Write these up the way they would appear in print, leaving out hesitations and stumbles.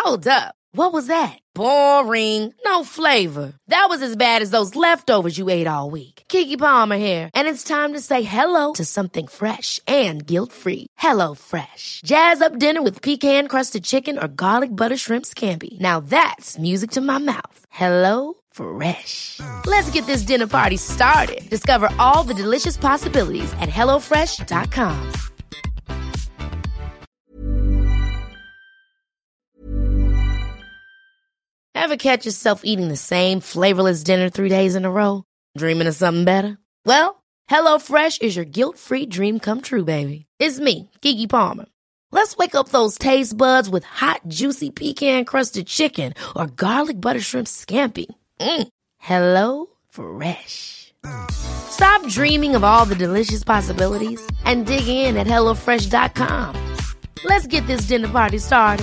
Hold up. What was that? Boring. No flavor. That was as bad as those leftovers you ate all week. Keke Palmer here, and it's time to say hello to something fresh and guilt-free. Hello Fresh. Jazz up dinner with pecan-crusted chicken or garlic butter shrimp scampi. Now that's music to my mouth. Hello Fresh. Let's get this dinner party started. Discover all the delicious possibilities at hellofresh.com. Ever catch yourself eating the same flavorless dinner 3 days in a row? Dreaming of something better? Well, HelloFresh is your guilt-free dream come true, baby. It's me, Keke Palmer. Let's wake up those taste buds with hot, juicy pecan-crusted chicken or garlic butter shrimp scampi. Hello Fresh. Stop dreaming of all the delicious possibilities and dig in at HelloFresh.com. Let's get this dinner party started.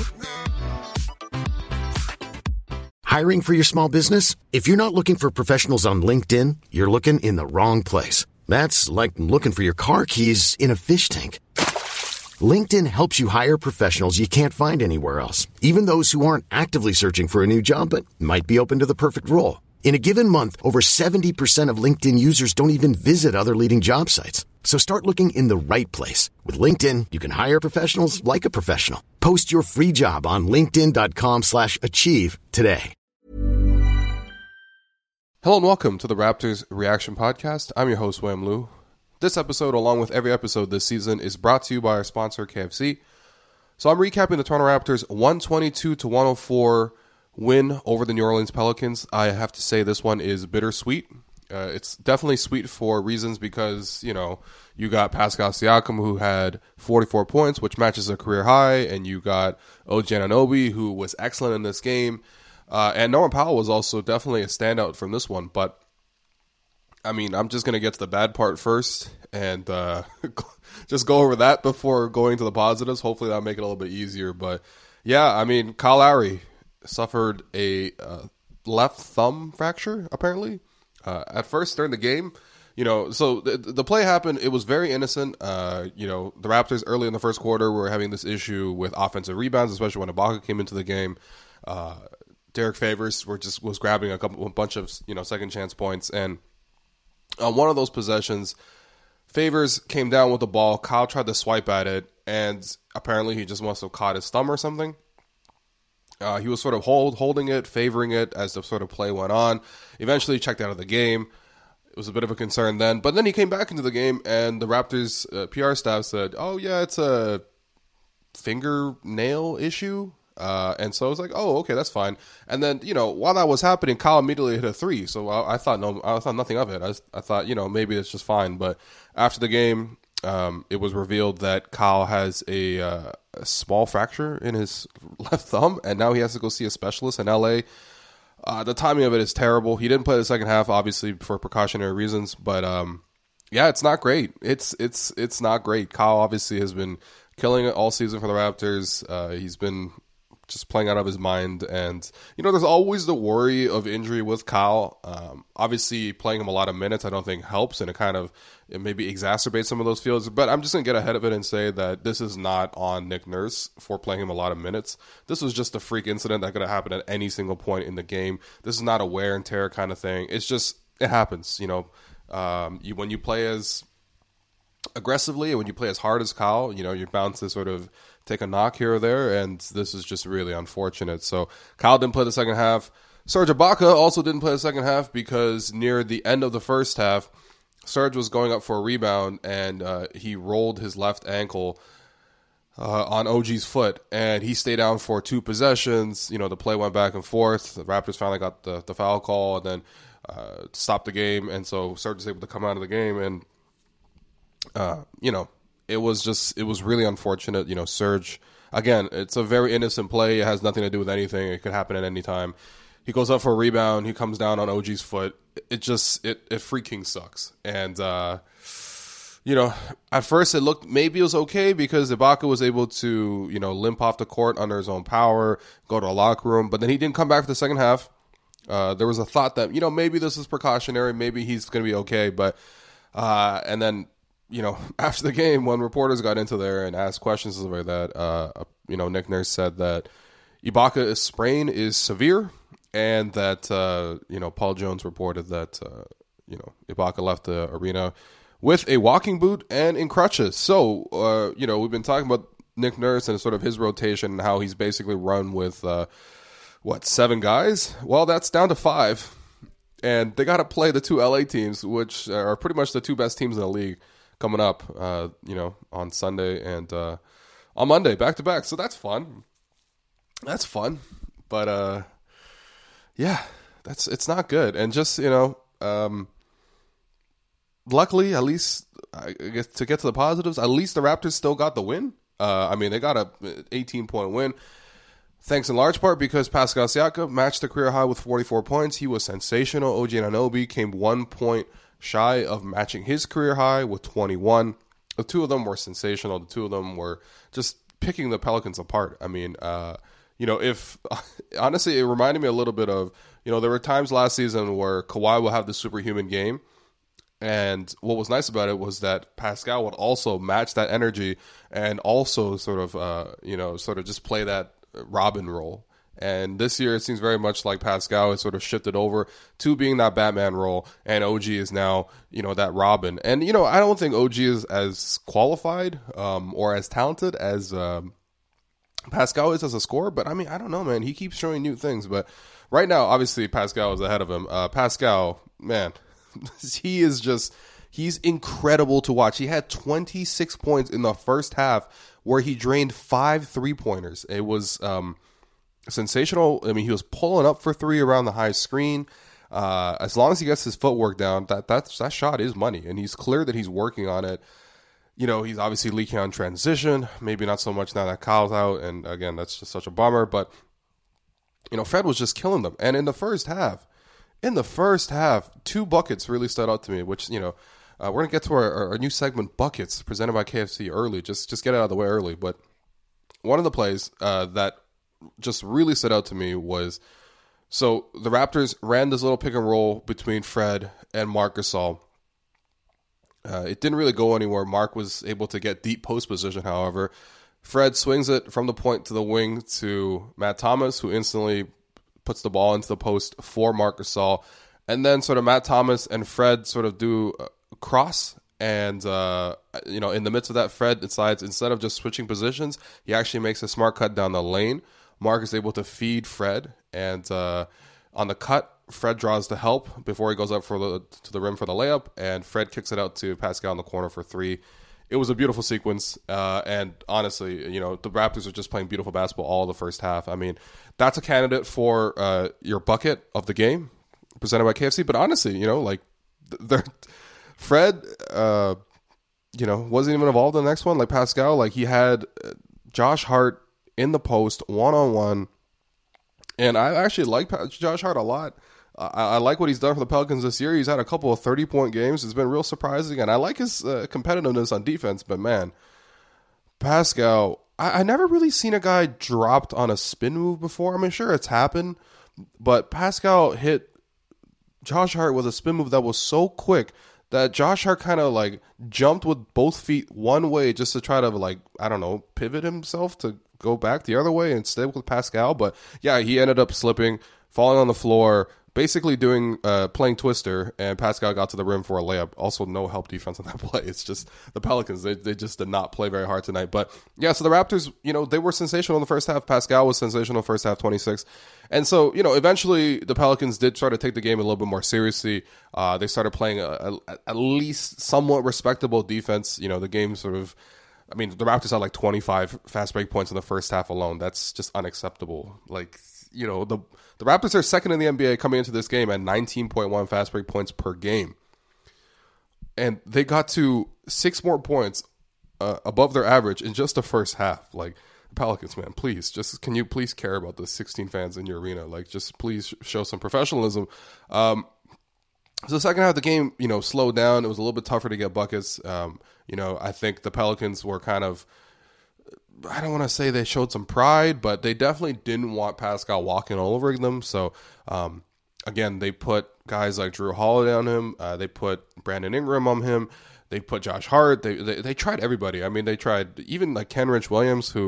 Hiring for your small business? If you're not looking for professionals on LinkedIn, you're looking in the wrong place. That's like looking for your car keys in a fish tank. LinkedIn helps you hire professionals you can't find anywhere else, even those who aren't actively searching for a new job but might be open to the perfect role. In a given month, over 70% of LinkedIn users don't even visit other leading job sites. So start looking in the right place. With LinkedIn, you can hire professionals like a professional. Post your free job on linkedin.com/achieve today. Hello and welcome to the Raptors Reaction Podcast. I'm your host, Wham Lou. This episode, along with every episode this season, is brought to you by our sponsor, KFC. So I'm recapping the Toronto Raptors' 122-104 win over the New Orleans Pelicans. I have to say this one is bittersweet. It's definitely sweet for reasons because, you know, you got Pascal Siakam, who had 44 points, which matches a career high, and you got OG Anunoby, who was excellent in this game. And Norman Powell was also definitely a standout from this one. But, I mean, I'm just going to get to the bad part first and just go over that before going to the positives. Hopefully that'll make it a little bit easier. But, yeah, I mean, Kyle Lowry suffered a left thumb fracture, apparently. At first, during the game, you know, so the play happened. It was very innocent. You know, the Raptors early in the first quarter were having this issue with offensive rebounds, especially when Ibaka came into the game. Derek Favors was grabbing a bunch of, you know, second chance points, and on one of those possessions, Favors came down with the ball. Kyle tried to swipe at it, and apparently he just must have caught his thumb or something. He was sort of holding it, favoring it as the sort of play went on. Eventually checked out of the game. It was a bit of a concern then, but then he came back into the game, and the Raptors PR staff said, "Oh yeah, it's a fingernail issue." And so I was like, oh, okay, that's fine. And then, you know, while that was happening, Kyle immediately hit a three. So I thought nothing of it. I thought, you know, maybe it's just fine. But after the game, it was revealed that Kyle has a small fracture in his left thumb, and now he has to go see a specialist in LA. The timing of it is terrible. He didn't play the second half, obviously, for precautionary reasons. But yeah, it's not great. It's not great. Kyle obviously has been killing it all season for the Raptors. He's been just playing out of his mind. And, you know, there's always the worry of injury with Kyle. Obviously, playing him a lot of minutes I don't think helps, and it maybe exacerbates some of those feelings. But I'm just going to get ahead of it and say that this is not on Nick Nurse for playing him a lot of minutes. This was just a freak incident that could have happened at any single point in the game. This is not a wear and tear kind of thing. It's just, it happens, you know. When you play as aggressively and when you play as hard as Kyle, you know, you're bound to sort of take a knock here or there, and this is just really unfortunate. So Kyle didn't play the second half. Serge Ibaka also didn't play the second half because near the end of the first half, Serge was going up for a rebound, and he rolled his left ankle on OG's foot, and he stayed down for 2 possessions. You know, the play went back and forth. The Raptors finally got the foul call and then stopped the game, and so Serge was able to come out of the game, and you know, it was really unfortunate. You know, Serge, again, it's a very innocent play. It has nothing to do with anything. It could happen at any time. He goes up for a rebound. He comes down on OG's foot. It freaking sucks. And, you know, at first it looked, maybe it was okay because Ibaka was able to, you know, limp off the court under his own power, go to a locker room. But then he didn't come back for the second half. There was a thought that, you know, maybe this is precautionary. Maybe he's going to be okay. But, and then, you know, after the game, when reporters got into there and asked questions like that, you know, Nick Nurse said that, Ibaka's sprain is severe, and that Paul Jones reported that Ibaka left the arena with a walking boot and in crutches. So we've been talking about Nick Nurse and sort of his rotation and how he's basically run with 7 guys. Well, that's down to 5, and they got to play the 2 LA teams, which are pretty much the 2 best teams in the league, coming up on Sunday and on Monday, back to back. So that's fun. But it's not good. And just luckily, at least I guess to get to the positives, at least the Raptors still got the win. They got a 18-point win, thanks in large part because Pascal Siakam matched the career high with 44 points. He was sensational. OG Anunoby came 1 point shy of matching his career high with 21. The 2 of them were sensational. The 2 of them were just picking the Pelicans apart. If honestly, it reminded me a little bit of, there were times last season where Kawhi will have the superhuman game. And what was nice about it was that Pascal would also match that energy and also sort of just play that Robin role. And this year it seems very much like Pascal has sort of shifted over to being that Batman role, and OG is now, that Robin. And, I don't think OG is as qualified or as talented as Pascal is as a scorer, but I don't know, man. He keeps showing new things. But right now, obviously, Pascal is ahead of him. Pascal, man, he's incredible to watch. He had 26 points in the first half where he drained 5 3-pointers. It was sensational. He was pulling up for 3 around the high screen. As long as he gets his footwork down, that shot is money, and he's clear that he's working on it. He's obviously leaking on transition. Maybe not so much now that Kyle's out, and again, that's just such a bummer. But Fred was just killing them. And in the first half, 2 buckets really stood out to me, which, we're going to get to our new segment, Buckets, presented by KFC early. Just get it out of the way early. But one of the plays that just really stood out to me was, so the Raptors ran this little pick and roll between Fred and Marc Gasol. It didn't really go anywhere. Marc was able to get deep post position, however. Fred swings it from the point to the wing to Matt Thomas, who instantly puts the ball into the post for Marc Gasol. And then sort of Matt Thomas and Fred sort of do a cross. And, in the midst of that, Fred decides instead of just switching positions, he actually makes a smart cut down the lane. Marc is able to feed Fred. And on the cut, Fred draws the help before he goes up to the rim for the layup. And Fred kicks it out to Pascal in the corner for 3. It was a beautiful sequence, and honestly, the Raptors are just playing beautiful basketball all the first half. That's a candidate for your bucket of the game, presented by KFC. But honestly, Fred, wasn't even involved in the next one. Like Pascal, he had Josh Hart in the post, one-on-one, and I actually like Josh Hart a lot. I like what he's done for the Pelicans this year. He's had a couple of 30-point games. It's been real surprising, and I like his competitiveness on defense. But, man, Pascal, I never really seen a guy dropped on a spin move before. Sure, it's happened, but Pascal hit Josh Hart with a spin move that was so quick that Josh Hart kind of, jumped with both feet one way just to try to, pivot himself to go back the other way and stay with Pascal. But, yeah, he ended up slipping, falling on the floor, basically playing Twister, and Pascal got to the rim for a layup. Also, no help defense on that play. It's just the Pelicans. They just did not play very hard tonight. But, yeah, so the Raptors, they were sensational in the first half. Pascal was sensational in the first half, 26. And so, eventually the Pelicans did try to take the game a little bit more seriously. They started playing at least somewhat respectable defense. The game sort of, the Raptors had 25 fast break points in the first half alone. That's just unacceptable. The Raptors are second in the NBA coming into this game at 19.1 fast break points per game. And they got to 6 more points above their average in just the first half. Pelicans, man, please, can you please care about the 16 fans in your arena? Just please show some professionalism. So the second half of the game, slowed down. It was a little bit tougher to get buckets. I think the Pelicans were kind of, I don't want to say they showed some pride, but they definitely didn't want Pascal walking all over them. So, again, they put guys like Drew Holiday on him. They put Brandon Ingram on him. They put Josh Hart. They tried everybody. They tried even Kenrich Williams, who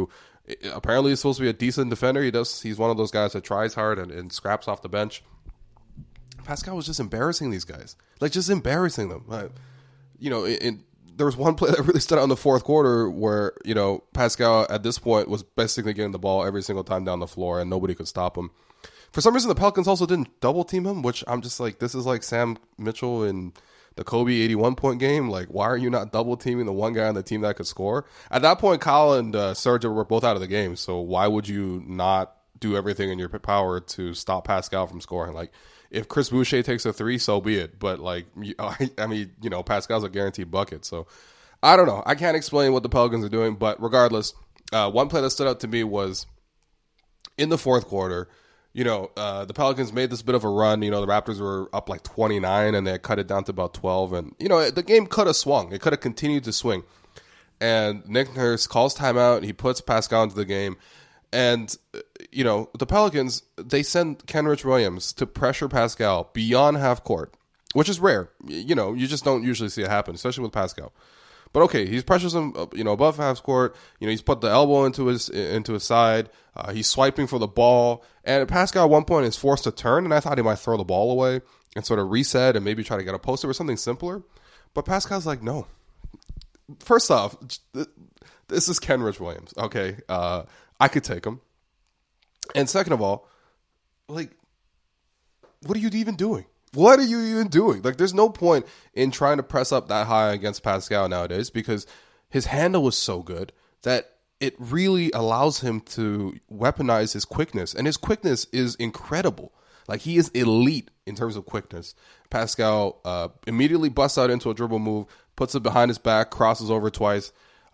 Apparently, he's supposed to be a decent defender. He's one of those guys that tries hard and scraps off the bench. Pascal was just embarrassing these guys, like just embarrassing them. There was one play that really stood out in the fourth quarter where, Pascal at this point was basically getting the ball every single time down the floor and nobody could stop him. For some reason, the Pelicans also didn't double team him, which I'm just like, this is like Sam Mitchell in the Kobe 81-point game. Like, why are you not double teaming the one guy on the team that could score? At that point, Kyle and Serge were both out of the game. So why would you not do everything in your power to stop Pascal from scoring? Like, if Chris Boucher takes a three, so be it. But like, Pascal's a guaranteed bucket. So I don't know. I can't explain what the Pelicans are doing, but regardless, one play that stood out to me was in the fourth quarter. The Pelicans made this bit of a run. The Raptors were up like 29 and they had cut it down to about 12. And, the game could have swung. It could have continued to swing. And Nick Nurse calls timeout. He puts Pascal into the game. And, the Pelicans, they send Kenrich Williams to pressure Pascal beyond half court, which is rare. You just don't usually see it happen, especially with Pascal. But okay, he pressures him, above half court. He's put the elbow into his side. He's swiping for the ball. And Pascal at one point is forced to turn, and I thought he might throw the ball away and sort of reset and maybe try to get a poster or something simpler. But Pascal's like, no. First off, this is Kenrich Williams. Okay, I could take him. And second of all, like, what are you even doing? What are you even doing? Like, there's no point in trying to press up that high against Pascal nowadays because his handle is so good that it really allows him to weaponize his quickness. And his quickness is incredible. Like, he is elite in terms of quickness. Pascal immediately busts out into a dribble move, puts it behind his back, crosses over twice,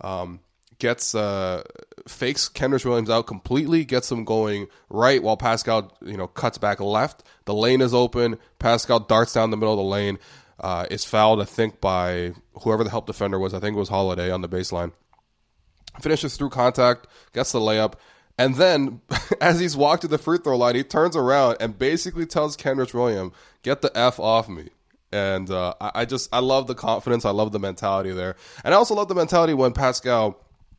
fakes Kenrich Williams out completely, gets him going right while Pascal, cuts back left. The lane is open. Pascal darts down the middle of the lane. Is fouled, I think, by whoever the help defender was. I think it was Holiday on the baseline. Finishes through contact, gets the layup, and then as he's walked to the free throw line, he turns around and basically tells Kenrich Williams, "Get the F off me." And I love the confidence. I love the mentality there. And I also love the mentality when Pascal,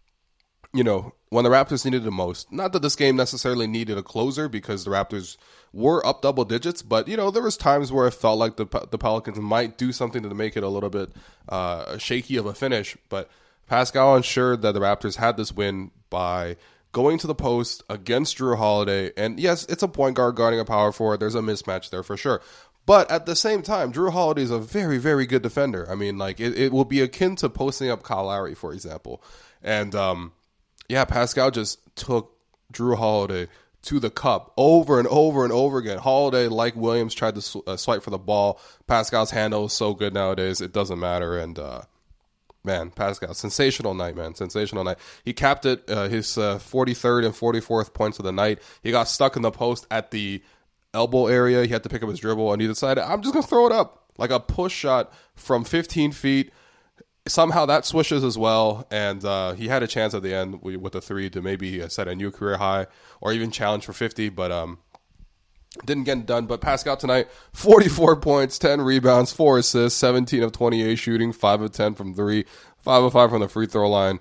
when the Raptors needed it most. Not that this game necessarily needed a closer because the Raptors were up double digits, but, there was times where it felt like the Pelicans might do something to make it a little bit shaky of a finish. But Pascal ensured that the Raptors had this win by going to the post against Drew Holiday. And yes, it's a point guard guarding a power forward. There's a mismatch there for sure. But at the same time, Drew Holiday is a very, very good defender. I mean, like, it will be akin to posting up Kyle Lowry, for example. And, Pascal just took Drew Holiday to the cup over and over and over again. Holiday, like Williams, tried to swipe for the ball. Pascal's handle is so good nowadays, it doesn't matter. And, Pascal, sensational night, man. Sensational night. He capped it, his 43rd and 44th points of the night. He got stuck in the post at the elbow area. He had to pick up his dribble, and he decided, I'm just going to throw it up. Like a push shot from 15 feet. Somehow that swishes as well, and he had a chance at the end with a three to maybe set a new career high or even challenge for 50, but didn't get it done. But Pascal tonight, 44 points, 10 rebounds, 4 assists, 17 of 28 shooting, 5 of 10 from 3, 5 of 5 from the free throw line.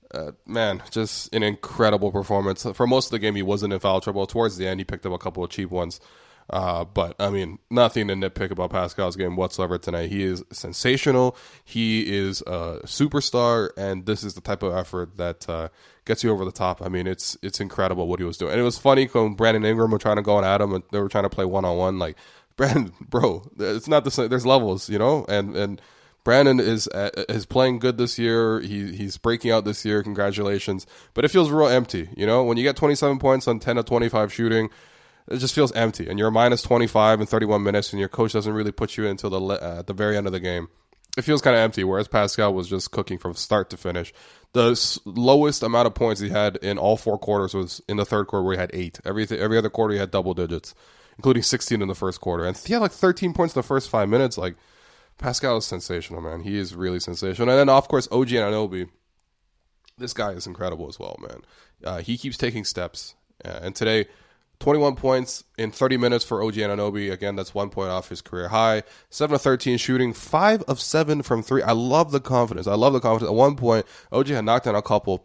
Just an incredible performance. For most of the game, he wasn't in foul trouble. Towards the end, he picked up a couple of cheap ones. But, I mean, nothing to nitpick about Pascal's game whatsoever tonight. He is sensational. He is a superstar, and this is the type of effort that gets you over the top. I mean, it's incredible what he was doing. And it was funny when Brandon Ingram were trying to go at him, and they were trying to play one-on-one. Like, Brandon, bro, it's not the same. There's levels, and Brandon is playing good this year. He's breaking out this year. Congratulations. But it feels real empty. When you get 27 points on 10 of 25 shooting, it just feels empty. And you're minus 25 in 31 minutes, and your coach doesn't really put you until the very end of the game. It feels kind of empty, whereas Pascal was just cooking from start to finish. The lowest amount of points he had in all 4 quarters was in the third quarter, where he had 8. Every other quarter, he had double digits, including 16 in the first quarter. And he had like 13 points in the first 5 minutes. Like, Pascal is sensational, man. He is really sensational. And then, of course, OG Anunoby. This guy is incredible as well, man. He keeps taking steps. And today, 21 points in 30 minutes for OG Anunoby. Again, that's 1 point off his career high. 7 of 13 shooting, 5 of 7 from 3. I love the confidence. At one point, OG had knocked down a couple.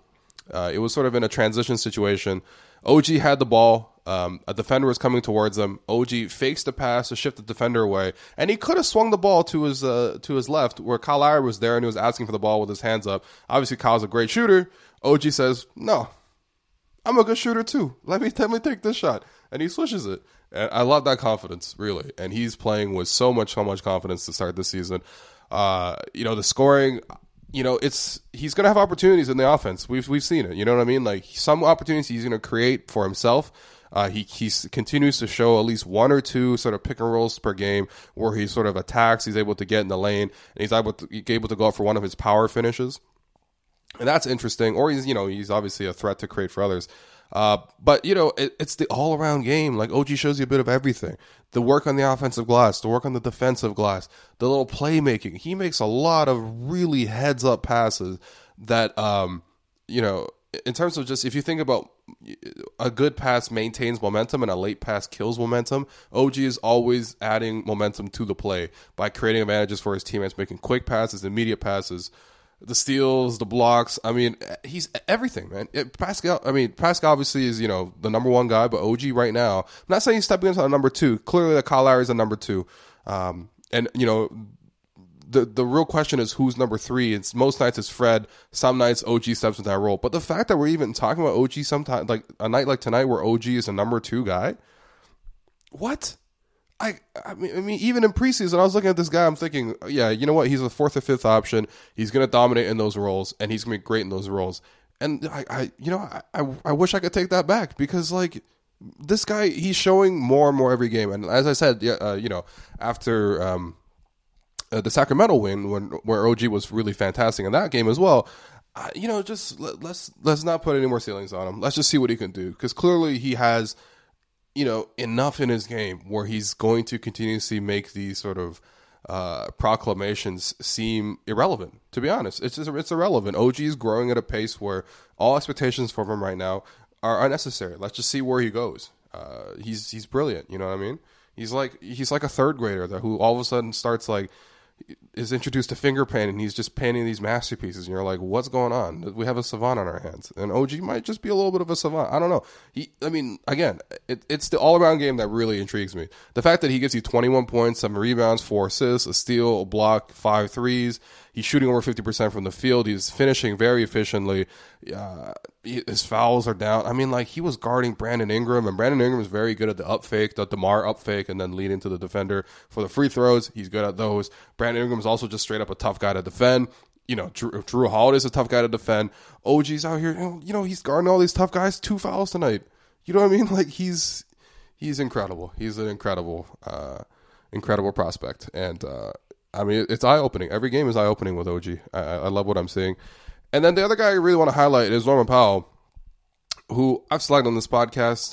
It was sort of in a transition situation. OG had the ball. A defender was coming towards him. OG fakes the pass to shift the defender away, and he could have swung the ball to his left, where Kyle Lowry was there and he was asking for the ball with his hands up. Obviously, Kyle's a great shooter. OG says, "No, I'm a good shooter too. Let me take this shot," and he swishes it. And I love that confidence, really. And he's playing with so much confidence to start this season. The scoring. He's going to have opportunities in the offense. We've seen it. You know what I mean? Like, some opportunities he's going to create for himself. He continues to show at least one or two sort of pick and rolls per game where he sort of attacks. He's able to get in the lane, and he's able to go up for one of his power finishes, and that's interesting. Or he's obviously a threat to create for others. But it's the all around game. Like, OG shows you a bit of everything. The work on the offensive glass, the work on the defensive glass, the little playmaking. He makes a lot of really heads up passes that in terms of just, if you think about a good pass maintains momentum and a late pass kills momentum, OG is always adding momentum to the play by creating advantages for his teammates, making quick passes, immediate passes, the steals, the blocks. I mean, he's everything, man. Pascal obviously is, the number one guy, but OG right now, I'm not saying he's stepping into a number two. Clearly, the Kyle Lowry is a number two. The real question is who's number three. It's most nights it's Fred. Some nights OG steps into that role. But the fact that we're even talking about OG sometimes, like a night like tonight where OG is a number two guy, what? I mean, even in preseason, I was looking at this guy. I'm thinking, yeah, you know what? He's a fourth or fifth option. He's going to dominate in those roles, and he's going to be great in those roles. And I wish I could take that back, because like this guy, he's showing more and more every game. And as I said, after the Sacramento win, where OG was really fantastic in that game as well. Just let's not put any more ceilings on him. Let's just see what he can do, because clearly he has, enough in his game where he's going to continuously make these sort of proclamations seem irrelevant. To be honest, it's irrelevant. OG is growing at a pace where all expectations for him right now are unnecessary. Let's just see where he goes. He's brilliant. You know what I mean? He's like a third grader who all of a sudden starts is introduced to finger painting, and he's just painting these masterpieces, and you're like, what's going on? We have a savant on our hands, and OG might just be a little bit of a savant. I don't know. It's the all-around game that really intrigues me. The fact that he gives you 21 points, 7 rebounds, 4 assists, a steal, a block, 5 threes. He's shooting over 50% from the field. He's finishing very efficiently. His fouls are down. I mean, like, he was guarding Brandon Ingram, and Brandon Ingram is very good at the up fake, the DeMar up fake, and then lead into the defender for the free throws. He's good at those. Brandon Ingram is also just straight up a tough guy to defend. Drew Holiday's a tough guy to defend. OG's out here, he's guarding all these tough guys. 2 fouls tonight. You know what I mean? Like, he's incredible. He's an incredible prospect. And, it's eye-opening. Every game is eye-opening with OG. I love what I'm seeing. And then the other guy I really want to highlight is Norman Powell, who I've slagged on this podcast.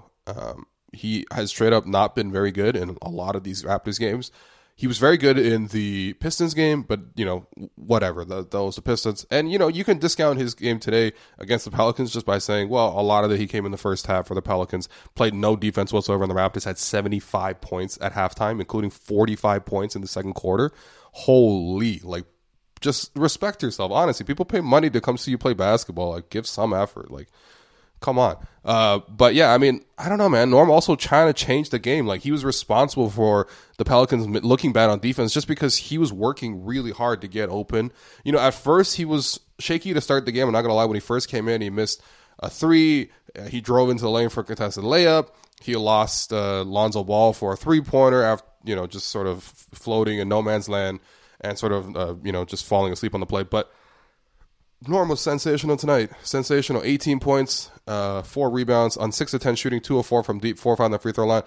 He has straight up not been very good in a lot of these Raptors games. He was very good in the Pistons game, but, whatever. That was the Pistons. And, you can discount his game today against the Pelicans just by saying, well, a lot of it he came in the first half for the Pelicans, played no defense whatsoever, and the Raptors had 75 points at halftime, including 45 points in the second quarter. Holy, just respect yourself. Honestly, people pay money to come see you play basketball. Give some effort. Come on. But yeah, I don't know, man. Norm also trying to change the game. He was responsible for the Pelicans looking bad on defense just because he was working really hard to get open. At first he was shaky to start the game. I'm not going to lie. When he first came in, he missed a 3. He drove into the lane for a contested layup. He lost Lonzo Ball for a 3-pointer after, just sort of floating in no man's land and sort of, just falling asleep on the plate. But Norm was sensational tonight. Sensational. 18 points, 4 rebounds on 6 of 10 shooting, 2 of 4 from deep, 4 from the free throw line.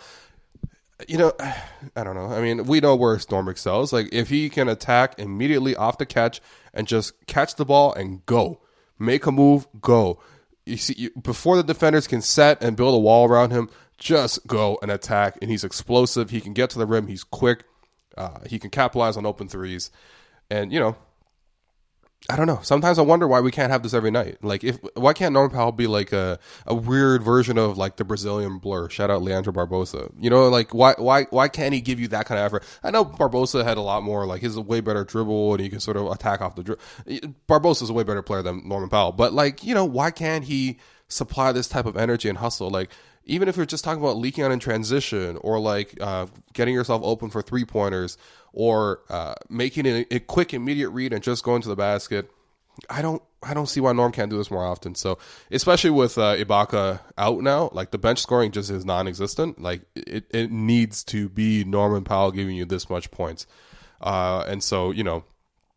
I don't know. We know where Norm excels. If he can attack immediately off the catch and just catch the ball and go, make a move, go. You see, before the defenders can set and build a wall around him, just go and attack. And he's explosive. He can get to the rim. He's quick. He can capitalize on open threes. And, I don't know. Sometimes I wonder why we can't have this every night. Like, why can't Norman Powell be like a weird version of like the Brazilian Blur? Shout out Leandro Barbosa. You know, like why can't he give you that kind of effort? I know Barbosa had a lot more. Like, he's a way better dribble and he can sort of attack off the dribble. Barbosa's a way better player than Norman Powell. But like, you know, why can't he supply this type of energy and hustle? Like, even if you're just talking about leaking out in transition or like getting yourself open for 3-pointers or making a quick immediate read and just going to the basket, I don't see why Norm can't do this more often. So especially with Ibaka out now, like the bench scoring just is non-existent. Like it needs to be Norman Powell giving you this much points, and so you know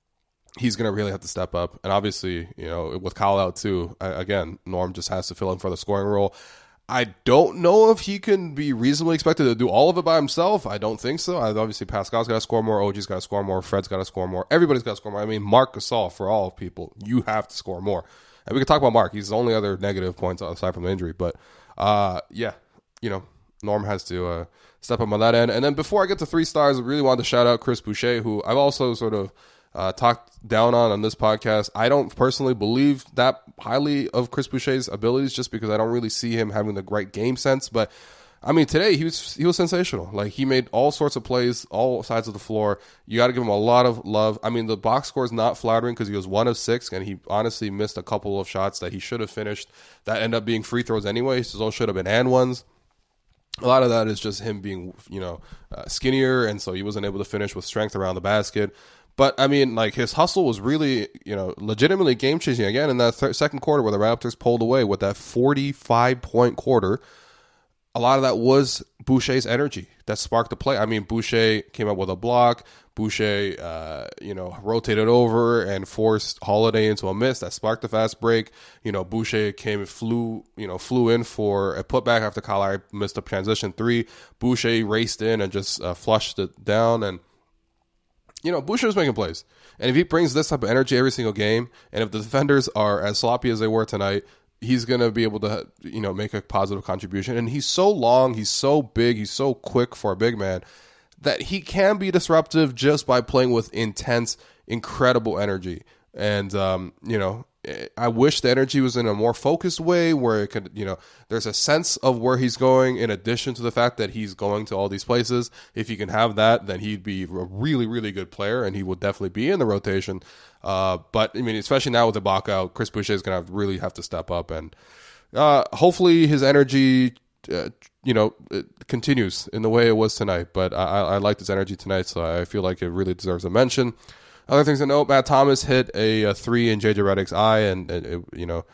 he's going to really have to step up. And obviously, you know, with Kyle out too, again, Norm just has to fill in for the scoring role. I don't know if he can be reasonably expected to do all of it by himself. I don't think so. Obviously, Pascal's got to score more. OG's got to score more. Fred's got to score more. Everybody's got to score more. I mean, Marc Gasol, for all people, you have to score more. And we can talk about Marc. He's the only other negative points aside from the injury. But, yeah, you know, Norm has to step up on that end. And then before I get to 3 stars, I really wanted to shout out Chris Boucher, who I've also sort of talked down on this podcast. I don't personally believe that highly of Chris Boucher's abilities just because I don't really see him having the right game sense. But I mean, today he was sensational. Like, he made all sorts of plays, all sides of the floor. You got to give him a lot of love. I mean, the box score is not flattering because he was 1 of 6, and he honestly missed a couple of shots that he should have finished that end up being free throws anyway. So those should have been and ones. A lot of that is just him being, you know, skinnier, and so he wasn't able to finish with strength around the basket. But, I mean, like, his hustle was really, you know, legitimately game-changing again in that second quarter where the Raptors pulled away with that 45-point quarter. A lot of that was Boucher's energy that sparked the play. I mean, Boucher came up with a block. Boucher, you know, rotated over and forced Holiday into a miss that sparked the fast break. You know, Boucher flew in for a putback after Kyle Lowry missed a transition 3. Boucher raced in and just flushed it down. And, you know, Boucher was making plays. And if he brings this type of energy every single game, and if the defenders are as sloppy as they were tonight, he's going to be able to, you know, make a positive contribution. And he's so long, he's so big, he's so quick for a big man that he can be disruptive just by playing with intense, incredible energy. And, you know, I wish the energy was in a more focused way where it could, you know, there's a sense of where he's going in addition to the fact that he's going to all these places. If he can have that, then he'd be a really, really good player and he would definitely be in the rotation. But, I mean, especially now with Ibaka out, Chris Boucher is going to really have to step up. And hopefully his energy, you know, it continues in the way it was tonight. But I liked his energy tonight, so I feel like it really deserves a mention. Other things to note, Matt Thomas hit a 3 in JJ Redick's eye, and it, you know,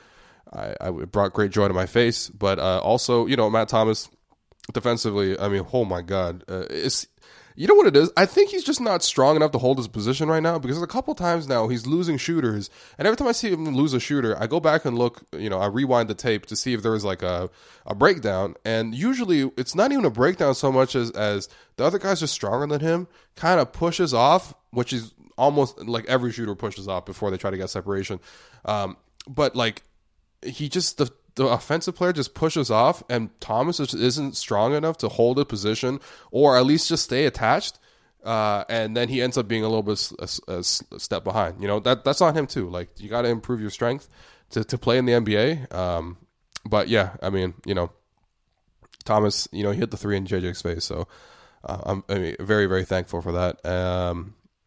it brought great joy to my face. But also, you know, Matt Thomas defensively, I mean, oh my God, you know what it is? I think he's just not strong enough to hold his position right now, because there's a couple times now he's losing shooters, and every time I see him lose a shooter, I go back and look, you know, I rewind the tape to see if there was like a breakdown, and usually it's not even a breakdown so much as the other guys are stronger than him, kind of pushes off, which is almost like every shooter pushes off before they try to get separation. But like he just, the offensive player just pushes off, and Thomas isn't strong enough to hold a position or at least just stay attached. And then he ends up being a little bit a step behind. You know, that's on him too. Like, you got to improve your strength to play in the NBA. But yeah, I mean, you know, Thomas, you know, he hit the 3 in JJ's face. So I'm very, very thankful for that.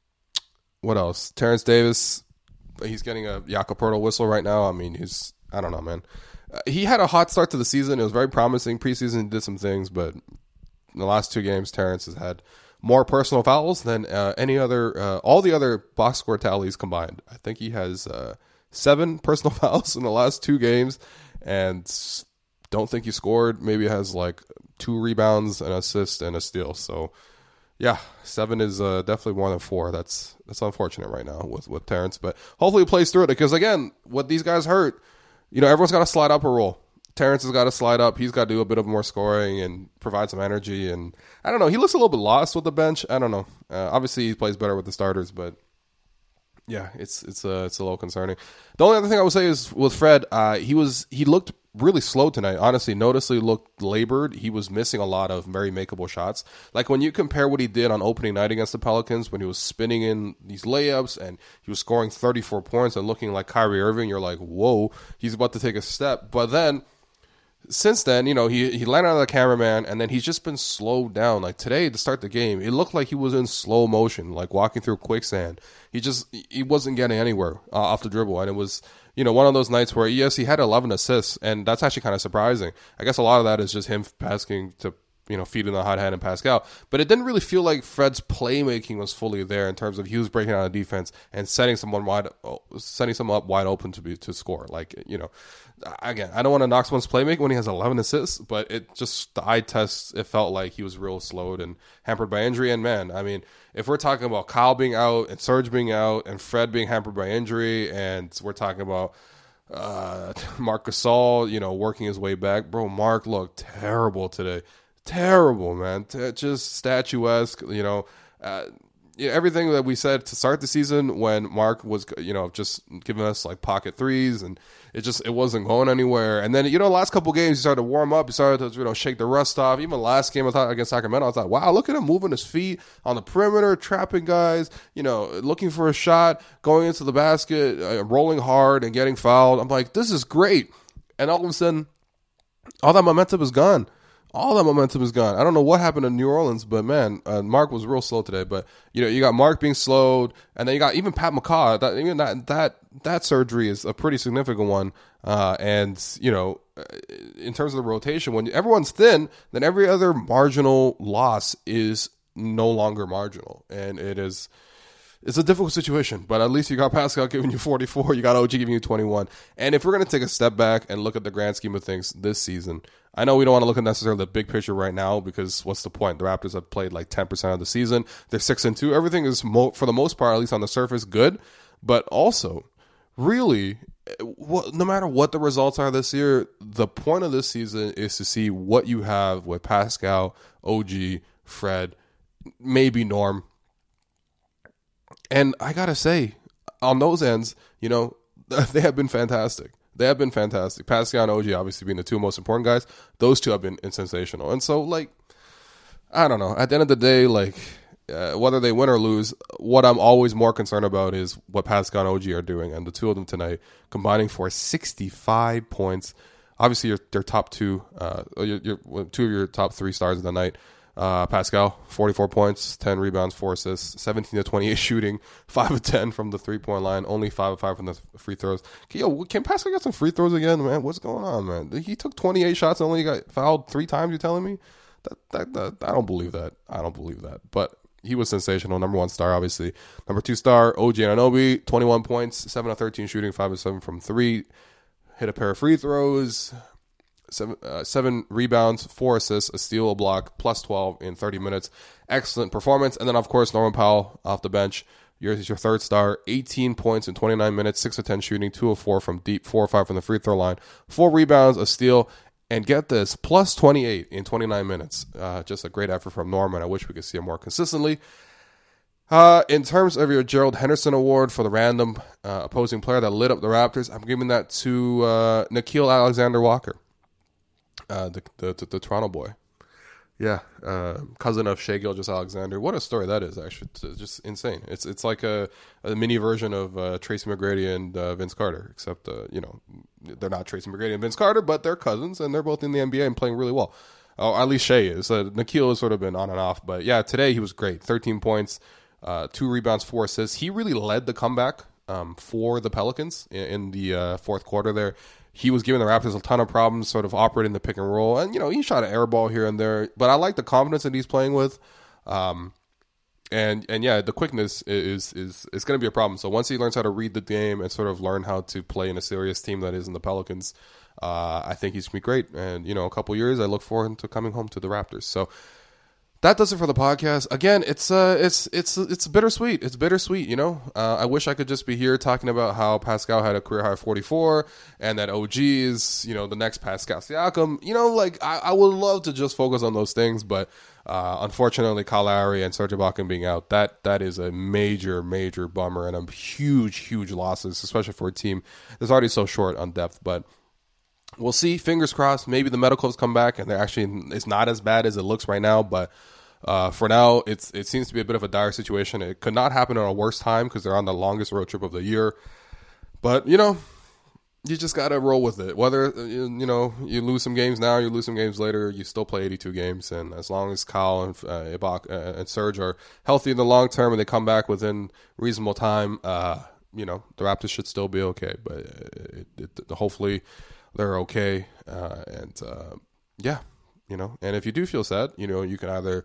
What else? Terrence Davis, he's getting a Jakob Poeltl whistle right now. I mean, I don't know, man. He had a hot start to the season. It was very promising. Preseason, he did some things, but in the last 2 games, Terrence has had more personal fouls than all the other box score tallies combined. I think he has 7 personal fouls in the last 2 games, and don't think he scored. Maybe has like 2 rebounds, an assist, and a steal. So, yeah, 7 is definitely more than 4. That's unfortunate right now with Terrence, but hopefully he plays through it, because again, what these guys hurt, you know, everyone's got to slide up a roll. Terrence has got to slide up. He's got to do a bit of more scoring and provide some energy. And I don't know, he looks a little bit lost with the bench. I don't know. Obviously, he plays better with the starters, but Yeah, it's a little concerning. The only other thing I would say is with Fred, he looked really slow tonight. Honestly, noticeably looked labored. He was missing a lot of very makeable shots. Like when you compare what he did on opening night against the Pelicans, when he was spinning in these layups and he was scoring 34 points and looking like Kyrie Irving, you're like, whoa, he's about to take a step. But then since then, he landed on the cameraman, and then he's just been slowed down. Like today, to start the game, it looked like he was in slow motion, like walking through quicksand. He wasn't getting anywhere off the dribble, and it was one of those nights where yes, he had 11 assists, and that's actually kind of surprising. I guess a lot of that is just him passing to feeding the hot hand and Pascal, but it didn't really feel like Fred's playmaking was fully there in terms of he was breaking out of defense and setting someone up wide open to score. Like again, I don't want to knock someone's playmaking when he has 11 assists, but it just the eye test, it felt like he was real slowed and hampered by injury. And man, I mean, if we're talking about Kyle being out and Serge being out and Fred being hampered by injury, and we're talking about Marc Gasol, working his way back, bro, Mark looked terrible today. Terrible, man. Just statuesque, everything that we said to start the season when Mark was, just giving us like pocket threes, and it wasn't going anywhere. And then, last couple games, he started to warm up. He started to, shake the rust off. Even last game, I thought against Sacramento, I thought, wow, look at him moving his feet on the perimeter, trapping guys, looking for a shot, going into the basket, rolling hard and getting fouled. I'm like, this is great. And all of a sudden, all that momentum is gone. All that momentum is gone. I don't know what happened in New Orleans, but man, Mark was real slow today. But you got Mark being slowed, and then you got even Pat McCaw. That surgery is a pretty significant one. And in terms of the rotation, when everyone's thin, then every other marginal loss is no longer marginal, and it's a difficult situation. But at least you got Pascal giving you 44, you got OG giving you 21. And if we're going to take a step back and look at the grand scheme of things this season, I know we don't want to look at necessarily the big picture right now, because what's the point? The Raptors have played like 10% of the season. They're 6-2. Everything is, for the most part, at least on the surface, good. But also, really, no matter what the results are this year, the point of this season is to see what you have with Pascal, OG, Fred, maybe Norm. And I got to say, on those ends, they have been fantastic. They have been fantastic. Pascal and OG obviously being the two most important guys. Those two have been sensational. And so, I don't know. At the end of the day, whether they win or lose, what I'm always more concerned about is what Pascal and OG are doing. And the two of them tonight combining for 65 points. Obviously, their top two, two of your top three stars of the night. Pascal, 44 points, 10 rebounds, 4 assists, 17 to 28 shooting, 5 of 10 from the 3-point line, only 5 of 5 from the free throws. Can Pascal get some free throws again, man? What's going on, man? He took 28 shots and only got fouled 3 times, you telling me? That I don't believe that. I don't believe that. But he was sensational. Number 1 star, obviously. Number 2 star, OG Anunoby, 21 points, 7 of 13 shooting, 5 of 7 from 3. Hit a pair of free throws. 7 rebounds, 4 assists, a steal, a block, plus 12 in 30 minutes. Excellent performance. And then, of course, Norman Powell off the bench. Your third star, 18 points in 29 minutes, 6 of 10 shooting, 2 of 4 from deep, 4 of 5 from the free throw line, 4 rebounds, a steal, and get this, plus 28 in 29 minutes. Just a great effort from Norman. I wish we could see him more consistently. In terms of your Gerald Henderson Award for the random opposing player that lit up the Raptors, I'm giving that to Nickeil Alexander-Walker. The Toronto boy. Yeah, cousin of Shai Gilgeous-Alexander. What a story that is, actually. It's just insane. It's like a mini version of Tracy McGrady and Vince Carter, except, they're not Tracy McGrady and Vince Carter, but they're cousins, and they're both in the NBA and playing really well. Oh, at least Shai is. Nickeil has sort of been on and off, but yeah, today he was great. 13 points, 2 rebounds, 4 assists. He really led the comeback for the Pelicans in the fourth quarter there. He was giving the Raptors a ton of problems, sort of operating the pick and roll. And, he shot an air ball here and there. But I like the confidence that he's playing with. And yeah, the quickness is going to be a problem. So once he learns how to read the game and sort of learn how to play in a serious team that is in the Pelicans, I think he's going to be great. And, a couple years, I look forward to coming home to the Raptors. So that does it for the podcast. Again, it's bittersweet. It's bittersweet, you know. I wish I could just be here talking about how Pascal had a career high 44 and that OG is, you know, the next Pascal Siakam. You know, like I would love to just focus on those things, but unfortunately, Kyle Lowry and Serge Ibaka being out, that is a major bummer and a huge losses, especially for a team that's already so short on depth. But we'll see. Fingers crossed. Maybe the medicals come back and it's not as bad as it looks right now. But for now, it seems to be a bit of a dire situation. It could not happen on a worse time because they're on the longest road trip of the year. But, you know, you just got to roll with it. Whether, you know, you lose some games now, you lose some games later, you still play 82 games. And as long as Kyle and Ibaka and Serge are healthy in the long term and they come back within reasonable time, you know, the Raptors should still be okay. But hopefully they're okay. Yeah, you know, and if you do feel sad, you know, you can either,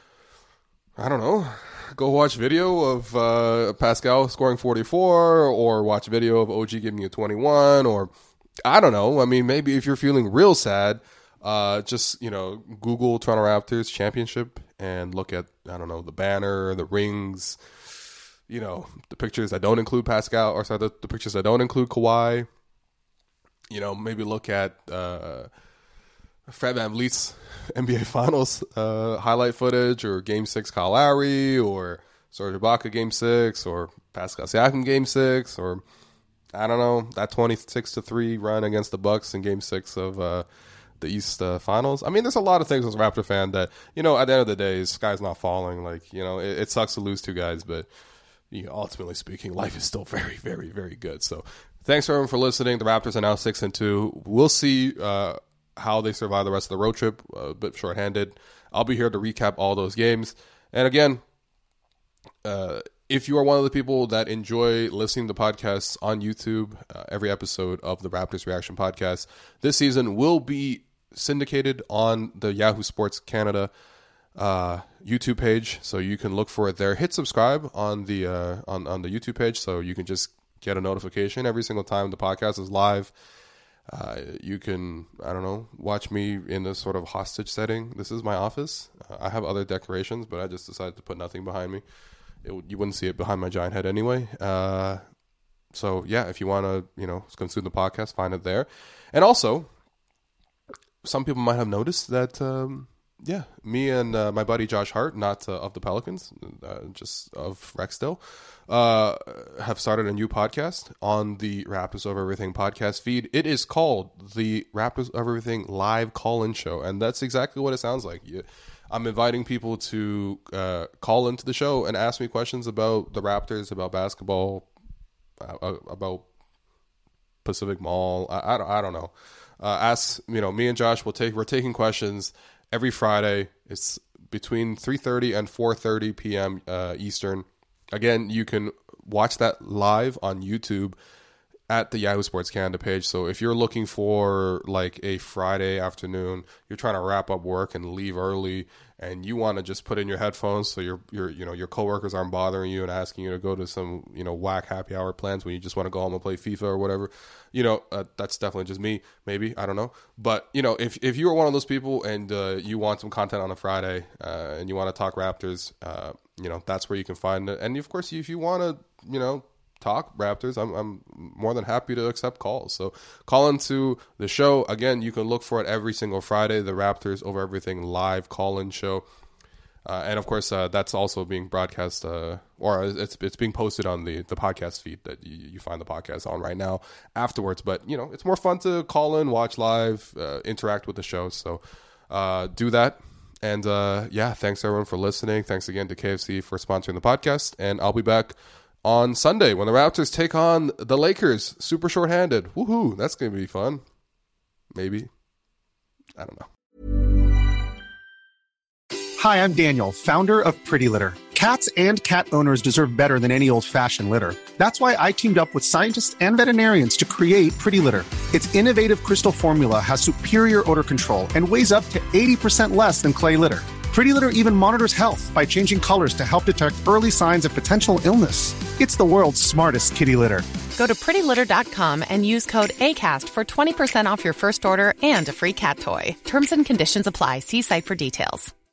I don't know, go watch video of Pascal scoring 44 or watch video of OG giving you 21 or I don't know. I mean, maybe if you're feeling real sad, just, you know, Google Toronto Raptors championship and look at, I don't know, the banner, the rings, you know, the pictures that don't include Pascal or sorry, the pictures that don't include Kawhi. You know, maybe look at Fred VanVleet's NBA Finals highlight footage or Game 6 Kyle Lowry or Serge Ibaka Game 6 or Pascal Siakam Game 6 or, I don't know, that 26-3 run against the Bucks in Game 6 of the East Finals. I mean, there's a lot of things as a Raptor fan that, you know, at the end of the day, the sky's not falling. Like, you know, it sucks to lose two guys, but you know, ultimately speaking, life is still very, very, very good. So thanks everyone for listening. The Raptors are now 6-2. We'll see how they survive the rest of the road trip. A bit shorthanded. I'll be here to recap all those games. And again, if you are one of the people that enjoy listening to podcasts on YouTube, every episode of the Raptors Reaction Podcast this season will be syndicated on the Yahoo Sports Canada YouTube page, so you can look for it there. Hit subscribe on the YouTube page, so you can just get a notification every single time the podcast is live. You can, I don't know, watch me in a sort of hostage setting. This is my office. I have other decorations, but I just decided to put nothing behind me. You wouldn't see it behind my giant head anyway. So yeah, if you want to, you know, consume the podcast, find it there. And also, some people might have noticed that, yeah, me and my buddy Josh Hart, not of the Pelicans, just of Rexdale, have started a new podcast on the Raptors Over Everything podcast feed. It is called the Raptors Over Everything Live Call-In Show, and that's exactly what it sounds like. I'm inviting people to call into the show and ask me questions about the Raptors, about basketball, about Pacific Mall. I don't know. Ask, you know, me and Josh we're taking questions every Friday. It's between 3:30 and 4:30 p.m. Eastern. Again, you can watch that live on YouTube at the Yahoo Sports Canada page. So if you're looking for like a Friday afternoon, you're trying to wrap up work and leave early, and you want to just put in your headphones so your coworkers aren't bothering you and asking you to go to some, you know, whack happy hour plans when you just want to go home and play FIFA or whatever, you know, that's definitely just me, maybe, I don't know. But, you know, if you are one of those people and you want some content on a Friday and you want to talk Raptors, you know, that's where you can find it. And of course, if you want to, you know, talk Raptors, I'm more than happy to accept calls. So call into the show. Again, you can look for it every single Friday, the Raptors Over Everything live call-in show. And of course, that's also being broadcast, or it's being posted on the podcast feed that you find the podcast on right now afterwards. But, you know, it's more fun to call in, watch live, interact with the show. So do that. And yeah, thanks everyone for listening. Thanks again to KFC for sponsoring the podcast. And I'll be back on Sunday when the Raptors take on the Lakers, super shorthanded. Woohoo! That's going to be fun. Maybe. I don't know. Hi, I'm Daniel, founder of Pretty Litter. Cats and cat owners deserve better than any old-fashioned litter. That's why I teamed up with scientists and veterinarians to create Pretty Litter. Its innovative crystal formula has superior odor control and weighs up to 80% less than clay litter. Pretty Litter even monitors health by changing colors to help detect early signs of potential illness. It's the world's smartest kitty litter. Go to prettylitter.com and use code ACAST for 20% off your first order and a free cat toy. Terms and conditions apply. See site for details.